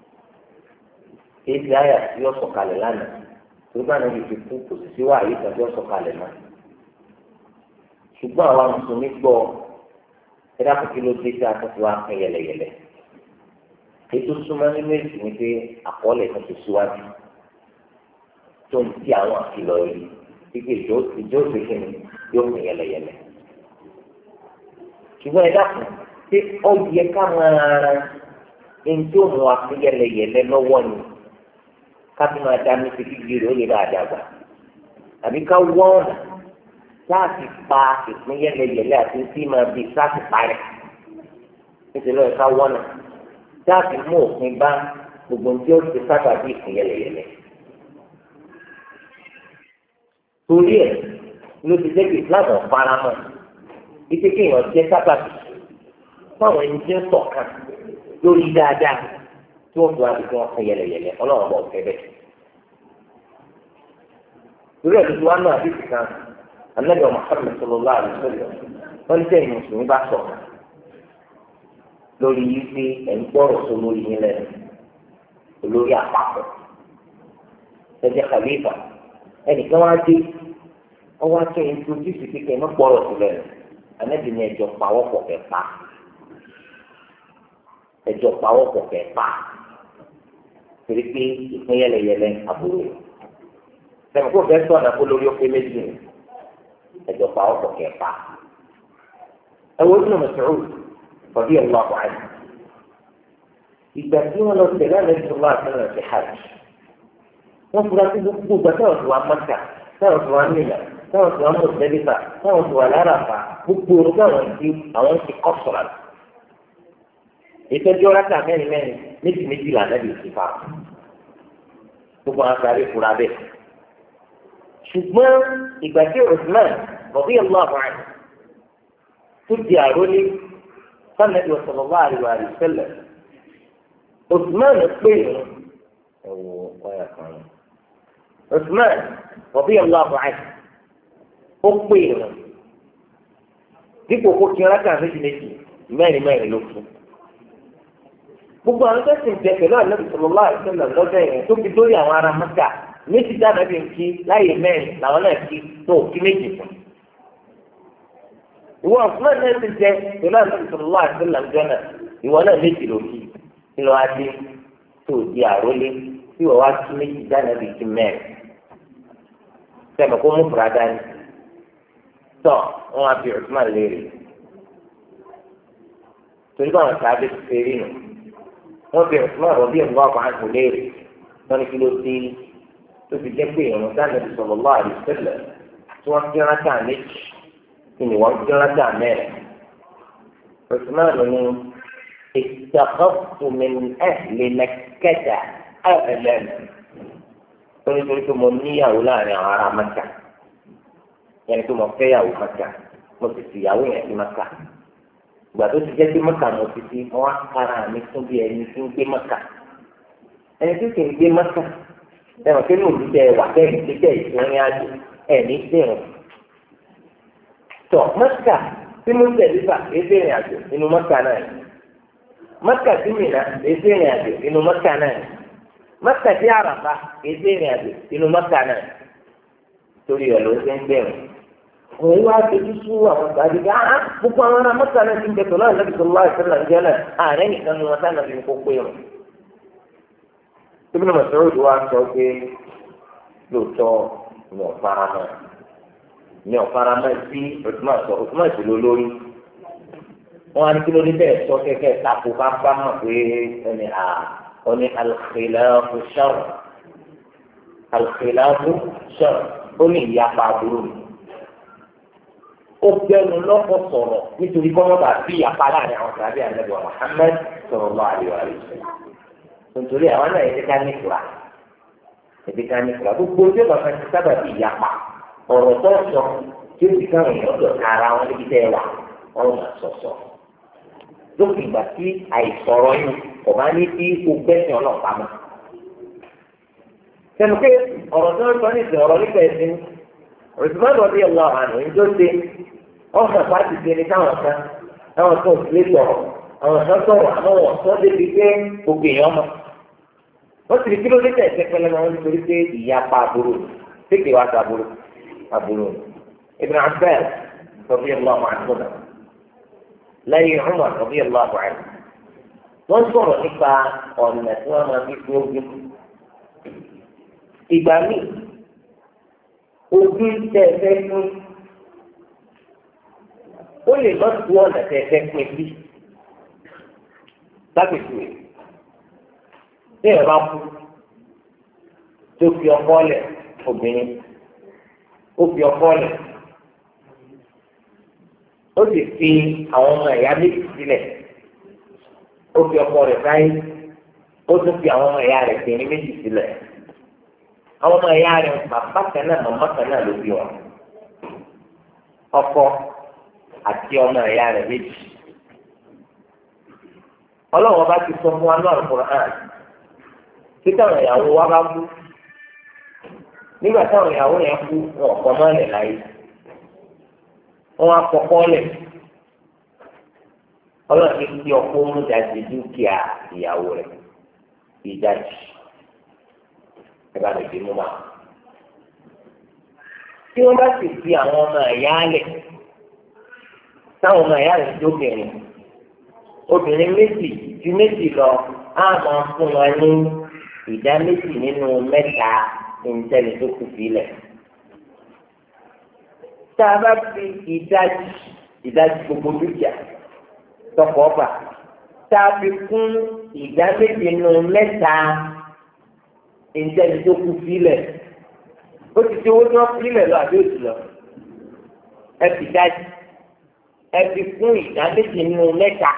èyí àyà tí ó sọ̀kalẹ̀ lánàá tó bá nàbí ti kú kò sì sí wàhálì kan tí ó sọ̀kalẹ̀ náà ṣùgbọ́n àwa mùsùlùmí gbọ́ ẹ dákun kí ló dé sí àtúntò wa pín yẹlẹyẹlẹ ètò súnmọ́ nínú èsì ni pé àkọọ́lẹ̀ kan ti síwájú tó ń ti àwọn àkìlọ̀ yìí wípé ìjọ òṣèkéni yóò pín yẹlẹyẹlẹ ṣùgbọ́n ẹ dákun pé ó yẹ ká máa ẹni tó mú wa pín yẹlẹyẹlẹ lọ́wọ́ ni ká tún máa dá mísí kíkiri rẹ̀ ó lè bá a dàgbà àbí ká wọ́ ọ̀nà láti pa ìpín yẹlẹyẹlẹ àti tí máa bí láti parẹ́ nítorí ọ̀rẹ́ ká wọ́ ọ̀nà láti mú òpin bá gbogbo tí ó ti sábà bí ìpín yẹlẹyẹlẹ. torí ẹ̀ ló ti jẹ́ kí ìsìláàmù faramọ́ ike kéèyàn jẹ́ sábàbí fáwọn ẹni tí ń ṣọ̀kan lórí dáadáa tí wọ́n fi wá bí wọ́n fún yẹlẹyẹlẹ ọlọ́run bọ̀ fẹ́ bẹ́ẹ̀. torí ẹ̀ tuntun wa náà bí kan Ànábì Muhammad sallallahu alaihi wasallam wọ́n ní sẹ́yìn mùsùlùmí bá ṣọ̀kan lórí yìí pé ẹ̀ ń gbọ́rọ̀ tó lórí yín lẹ́nu olórí àpapọ̀ ẹ̀jẹ̀ khalifa ẹnìkan wá dé ọwọ́ akẹ́yìn tó ojúṣe kékeré ní gbọ́rọ̀ tó lẹ́nu Ànábì ní ẹjọ́ pawọ́pọ̀ kẹpa ẹjọ́ pawọ́pọ̀ kẹpa torí pé ìpín yẹlẹyẹlẹ àbúrò sẹ́mi kó fẹ́ sọ̀nà kó lórí ó pé méjì ẹjọ́ pawọ́pọ̀ kẹpa ẹ̀wọ́n Ibn Mas'ud rọ̀bí ẹ̀ lọ́wọ́ àyè ìgbà tí wọ́n lọ tẹ̀lé Ànábì sallallahu alaihi wasallam ṣe hajj wọ́n fura sí gbogbo ìgbà táwọn tó wà Mẹ́kà táwọn tó wà Mínà táwọn tó wà Muzdalifa táwọn tó wà l'Árafà gbogbo orúkọ àwọn ti kọ́ sọ̀rọ̀ ìtọ́jú ọ̀rá mẹ́rin méjì là Ànábì ti fa gbogbo àwọn sáré fura bẹ́ẹ̀ ṣùgbọ́n ìgbà tí Usman rọ̀bí ẹ̀ lọ́wọ́ àyè tó di àrólé Ànábì sallallahu alaihi wasallam Usman pé ẹ̀wọ̀ ọ̀yà kan Usman radiyallahu anhu ó pè é dípò kó kí ọlọ́kà méjì mẹ́rin ló fún gbogbo àwọn tó sì ń jẹ pẹ̀lú Ànábì sallallahu alaihi wasallam lọ́jọ́ yẹn tó fi dórí àwọn ará Mẹ́kà méjì dáná bí n kí láyé mẹ́rin làwọn náà kí tó kí méjì fún ìwọ Usman náà ti jẹ pẹ̀lú Ànábì sallallahu alaihi wasallam jọ́nà ìwọ náà méjì ló kí ńlọ adé tó di àrólé tí wọ́n wá kí méjì dáná bí kí mẹ́rin sẹ́mi kó mú fúra dání tọ́ wọn á fi Usman léèrè torí báwọn sábẹ́ ti ṣe rí nù wọ́n fi Usman rọ̀bí ẹ̀gbọ́n ọkọ̀ àti léèrè wọ́n ní kí ló dé tó fi jẹ́ pé ìrùn dáná bí sallallahu alaihi wasallam tí wọ́n fi rántà méjì kí ni wọ́n fi rántà mẹ́rin Usman ní اتخذت من أهل مكة أهلا nítorí pé mo níyàwó láàrin àwọn ará Mẹ́kà yẹn tó mo fẹ́yàwó Mẹ́kà mo sì fìyàwó yẹn sí Mẹ́kà ìgbà tó ti jẹ́ pé Mẹ́kà mo ti fi wọ́n á kára mi fún bí ẹni tí ń gbé Mẹ́kà ẹni tí kì í gbé Mẹ́kà ẹ̀wọ̀n pé lòdì jẹ́ wà kẹ́yìn tó jẹ́ ìsinrin àjò ẹ̀ ní dẹ̀rùn tọ̀ Mẹ́kà tí mo tẹ̀lé fà èdè ìrìn àjò nínú Mẹ́kà náà Mẹ́kà sí Mínà èdè ìrìn àjò nínú Mẹ́kà náà Mẹ́kà sí Àràfà èdè ìrìn àjò nínú Mẹ́kà náà torí ẹ̀ ló ń ṣe ń bẹ̀rù òun wá dojú sú àwọn ìgbàdí bí gbogbo àwọn ará Mẹ́kà náà ti ń bẹ̀tọ̀ náà lẹ́bi sọ̀rọ̀ láì sọ̀rọ̀ ìjẹ́ náà ààrẹ nìkan ni wọ́n sáà fi kó pé wọn. Ibn Mas'ud wá sọ pé lóòótọ́ mi ò fara mọ́ sí Usman sì ló lórí wọn á ní kí ló dé bẹ́ẹ̀ sọ kẹ́kẹ́ tako bá bá mọ̀ pé ẹni ọni al-khilafu sharr ó ní ìyapa àbúrò mi ó gbẹnu lọ́kọ̀ sọ̀rọ̀ nítorí kọ́mọ́ bá bí ìyapa láàrin àwọn sàbí Ànábì Muhammad sallallahu alaihi wasallam nítorí àwọn náà yẹ ká ní ìfura gbogbo ojú ọ̀gá kan ti sábà bí ìyapa ọ̀rọ̀ tó sọ tí ó ti káwọn èèyàn lọ kára wọn níbi tẹ́ ẹ wà wọn máa sọ̀sọ̀ lókè ìgbà tí àìsọ̀rọ̀ yìí kò bá ní kí o gbẹ́sìn ọlọ́pàá mọ́. sẹ́nu pé ọ̀rọ̀ tó ń sọ ní ìsìn ọ̀rọ̀ nípa ẹ̀sìn òṣùmọ́dọ̀ bí ọlọ́ àná ìjọ ṣe ọ̀sán pàtì ṣe ní káwọn kan táwọn tó ń lé sọ̀rọ̀ àwọn kan sọ̀rọ̀ àmọ́ wọn sọ débi pé gbogbo èèyàn mọ̀. wọ́n ti rí kí ló dé tẹ̀sẹ̀ pẹ́lẹ́ náà wọ́n nítorí pé ìyapa àbúrò tètè wá sàbúrò àbúrò. Ibn Abbas radiyallahu anhu lẹ́yìn Umar radiyallahu anhu wọ́n sọ̀rọ̀ nípa ọ̀nà tí wọ́n máa fi pín ogún. Ìgbà míì ogún tẹ́ ẹ fẹ́ pín ó lè má tu ọ̀nà tẹ́ ẹ fẹ́ pín sí. Lápèjúwe tí ẹ bá kú tó fi ọkọ lẹ̀ obìnrin ó fi ọkọ lẹ̀ ó sì fi àwọn ọmọ ẹ̀yà méjì sílẹ̀ ó fi ọkọ rẹ̀ sáyé ó tún fi àwọn ọmọ ẹ̀yà rẹ̀ bìnrin méjì sílẹ̀ àwọn ọmọ ẹ̀yà rẹ̀ bàbá kan náà màmá kan náà ló bí wọn ọkọ àti ọmọ ẹ̀yà rẹ̀ méjì ọlọ́wọ́ bá ti sọ fún wa náà Al-Qur'an tí táwọn ìyàwó wa bá kú nígbà táwọn ìyàwó yẹn kú wọn kọ́ mọ́lẹ̀ láyé wọn akọ́kọ́ lẹ̀ ọlọ́run ti fi ọkọ múdàjì dúkìá ìyàwó rẹ̀ ìdájì ẹ bá lè fi mú wa. tí wọ́n bá sì fi àwọn ọmọ ẹ̀yà lẹ̀ táwọn ọmọ ẹ̀yà rẹ̀ jóbìnrin obìnrin méjì ju méjì lọ á máa fún wọn ní ìdá méjì nínú mẹ́ta ìǹtẹ́ni tó kù sílẹ̀. tá a bá fi ìdájì gbogbo dúkìá tọkọ ọba tá a fi kún ìdá méjì nínú mẹ́ta ìǹtẹ́ni tó kù sílẹ̀ ó ti di owó tí wọ́n sílẹ̀ lọ àbí òsì lọ ẹ fi dájì ẹ fi kún ìdá méjì nínú mẹ́ta.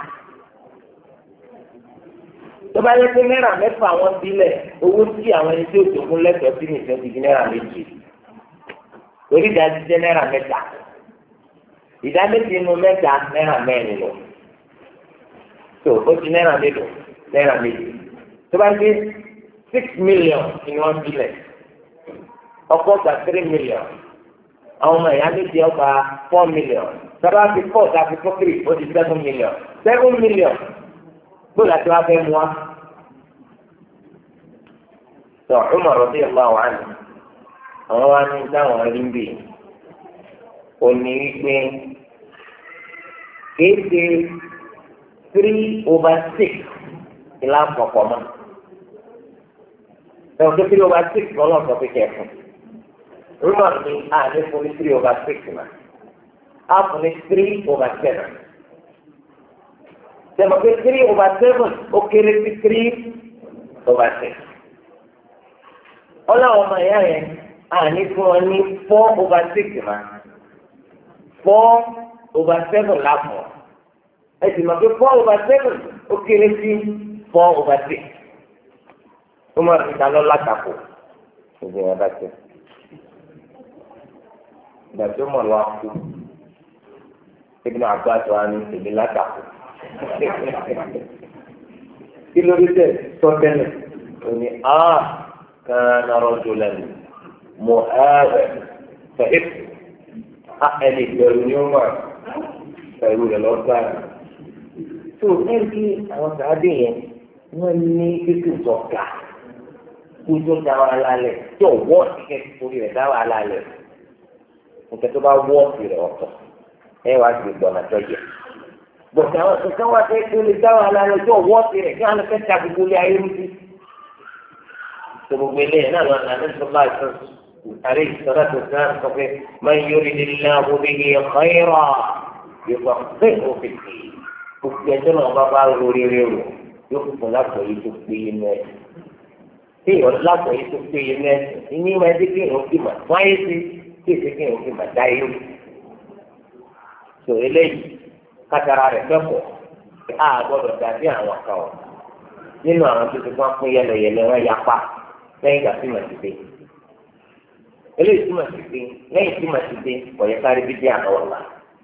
tó bá yẹ pé náírà mẹ́fà wọn sílẹ̀ owó tí àwọn ẹni tí ó jogún lẹ́tọ̀ọ́ sí ní ìfẹ́ ti di náírà méjì orí ìdájí jẹ́ náírà mẹ́ta ìdá méjì nínú mẹ́ta náírà mẹ́rin lọ tó ó ti náírà mélòó náírà méjì tó bá yẹ 6 million ni wọ́n sílẹ̀ ọkọ gba 3 million àwọn ọmọ ìyá méjì ọgbà 4 million sábà fi 4 tàbí 4 ó di 7 million 7 million. bó láti wá fẹ́ mu wa. sọ Umar radiyallahu anhu àwọn wa ní táwọn rí ń bì ó ní wípé kéde 3/6 ìlà àpapọ̀ mọ́. ẹ̀wọ̀n tó 3/6 lọ́lọ́ sọ pé kẹ́ẹ̀fún. Umar ní àní fún ní 3/6 náà á fún ní 3/7. Sẹ́mi pé 3/7 ó kéré sí 3/6. Ọlọ́run ọmọ ìyá yẹn àní fún wọn ní 4/6 mà 4/7 lápò. Ẹ sì mọ̀ pé 4/7 ó kéré sí 4/6. Ó máa fi ta lọ látàkù. Ìgbìyànjú bá tẹ̀. Ìgbà tó mọ̀ lọ́wọ́ kú. Ibn Abbas wa ní èmi látàkù. Kí ló dé tẹ̀ sọ́tẹ́lẹ̀? Ó ní كان رجلا مؤابا فإف أهل اليوم فيقول الأربعة شو أنتي أو سعدين وإني كتوكا kújó dáwọ́ alálẹ̀ tí ò wọ́ọ̀sì kẹ́kẹ́ torí rẹ̀ dáwọ́ alálẹ̀ nǹkan tó bá wọ́ọ̀sì rẹ̀ ọ̀tọ̀ ẹ wá sí ìgbọ̀nà tó yẹ. Bọ̀dé àwọn kankan wá fẹ́ tó lè dáwọ́ alálẹ̀ tí ò wọ́ọ̀sì rẹ̀ kí wọ́n lọ fẹ́ ta gbogbo ilé ayé rúbí. gbogbo ilé náà lọ nà ní sọlá àlẹ́ ìsọlá tó sàn sọ pé máa ń yọrí nílá omi ní ọ̀kọ́yìnrọ̀ yóò fẹ́ òfin tì í. Gbogbo ẹjọ́ náà bá lórí rẹ̀ rò yóò fún lápò yìí tó pé inú ẹ̀. Tí ìwọ́n lápò yìí tó pé inú ẹ̀ ní ìwọ́n ẹdí kí ìwọ́n fi mà wáyé sí kí èsì kí ìwọ́n fi mà dá yé rí. Sọ eléyìí kátàrà rẹ̀ fẹ́kọ̀ọ́ a gbọ́dọ̀ dàbí àwọn kan ọ̀ nínú àwọn tó ti fún apún yẹlẹyẹlẹ wọn yapa lẹ́yìn ìgbà tí màá ti dé. Eléyìí tí màá ti dé lẹ́yìn tí màá ti dé ọ̀yẹ́ sáré bíbí àná ọ̀la.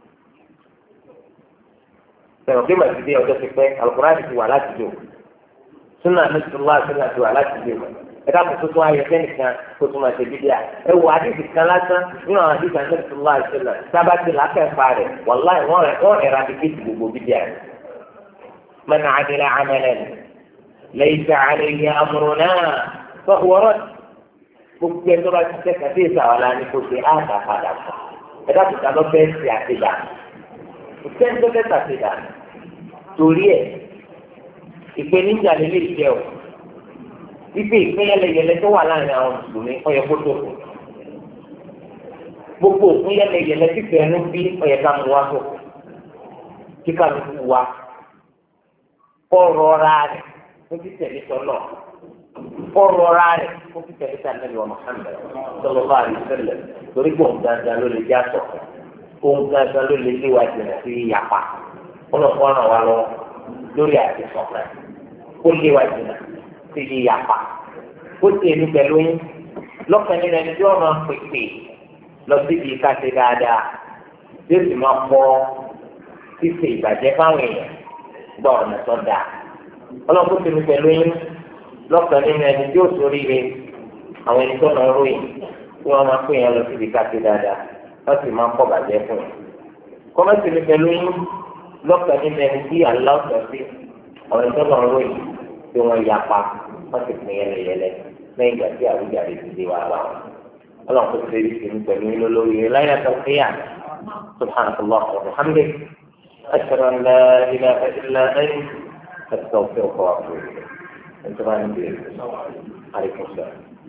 Sọ̀rọ̀ pé màá ti dé ọjọ́ ti pẹ́ Al-Qur'ani ti wà láti dò. Súnà Nàìjíríà Súnà ti wà láti dò. Ẹ̀ka kò tuntun ayọ̀ sẹ́nìkan kó tún máa ṣe bíbí à. Ẹ wò àdìsí kan lásán nínú àwọn àdìsí Nàìjíríà Súnà sábàtì lákẹ́fà rẹ̀ wàláì wọ́n eradicate gbogbo bíbí à. Man 'amila 'amalan laysa 'alayhi amruna fahuwa radd. Gbogbo ẹni tó bá ti tẹ́ kàdé ìsàwọ̀lá ni kò ṣe àdá padà fún. ẹ̀dá kùtà lọ fẹ́ ṣe àtìdá ìṣẹ́ni tó fẹ́ ṣàtìdá torí ẹ̀ ìpèníjà lè lè jẹ́ o wípé ìpínyẹlẹyẹlẹ tó wà láàrin àwọn mùsùlùmí ọyẹ kó tó kù gbogbo ìpínyẹlẹyẹlẹ tí fẹ́ẹ́ ń bí ọyẹ ká mú wá tó kí ká ló kú wa kọ́ rọra rẹ̀ ó ti tẹ̀lé sọ́nà kọ́ rọra rẹ̀ ó ti tẹ̀lé sànẹ́lì wa Muhammad sallallahu alaihi wasallam torí gbòǹ gangan ló lè já sọ̀ gbòǹ gangan ló lè lé wa jìnnà sí yapa ọlọ́pàá ràn wá lọ lórí àti sọ̀kan kó lé wa jìnnà sí yapa ó ti èmi pẹ̀lú yín lọ́kàn nínú ẹni tí wọ́n máa pèpè lọ síbi káṣe dáadáa tí ó sì máa pọ̀ ṣíṣe ìbàjẹ́ fáwọn èèyàn gba ọ̀nà tó dáa ọlọ́pàá ti èmi pẹ̀lú yín lọ́kàn nínú ẹni tí ó sórí rẹ̀ àwọn ẹni tó ń ròyìn tí wọ́n máa pè yẹn lọ síbi káṣe dáadáa wọ́n sì máa pọ̀ bàjẹ́ fún yín kọ́mẹ́sì mi pẹ̀lú yín lọ́kàn nínú ẹni tí àlá ọ̀sán sí àwọn ẹni tó ń ròyìn tí wọ́n yapa wọ́n ti pín yẹlẹyẹlẹ lẹ́yìn ìgbà tí àwùjáde ti di wàhálà wọn. ọlọ́run tó ti rí ìsinmi pẹ̀lú yín lólórí rẹ̀ láyé àtàkùnyà subhanallahi wa bihamdihi ashhadu an la ilaha illa anta astaghfiruka wa atubu ilayk. ẹnití wọ́n á ń bèrè àríkùn sọ.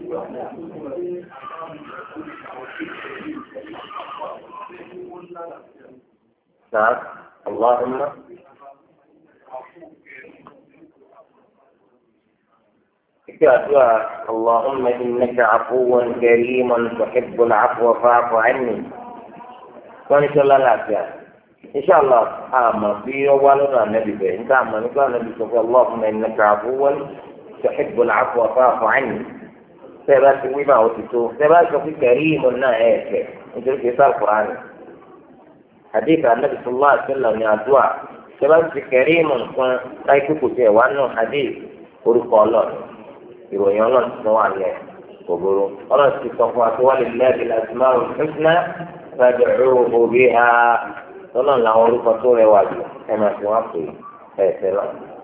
نعم اللهم الدعاء اللهم إنك عفو كريم تحب العفو فاعف عني وإن شاء الله لا إن شاء الله في أولنا النبي به إن كان من قال النبي صلى اللهم إنك عفو تحب العفو فاعف عني سيبات وما وتسوه سيبات في كريم النائك أنت في القرآن حديث النبي صلى الله عليه وسلم يا دعاء سيبات في كريم لا يكون وأنه حديث ورقى الله ìròyìn ọlọ́run tí wọ́n wà lẹ̀ gbogbo ọlọ́run ti sọ fún wa pé wọ́n lè lẹ́bi lásìmọ́ òṣìṣẹ́ láti rú òbí ha ọlọ́run làwọn orúkọ tó rẹwà jù ẹ máa fi wọ́n pè é ẹ̀ẹ́sẹ̀ lọ.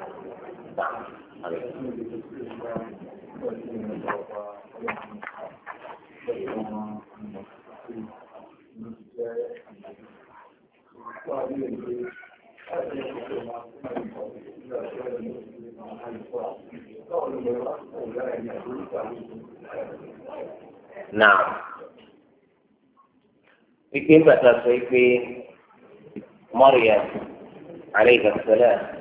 Náà, ike bàtà sọ pé Maryam alayhi salam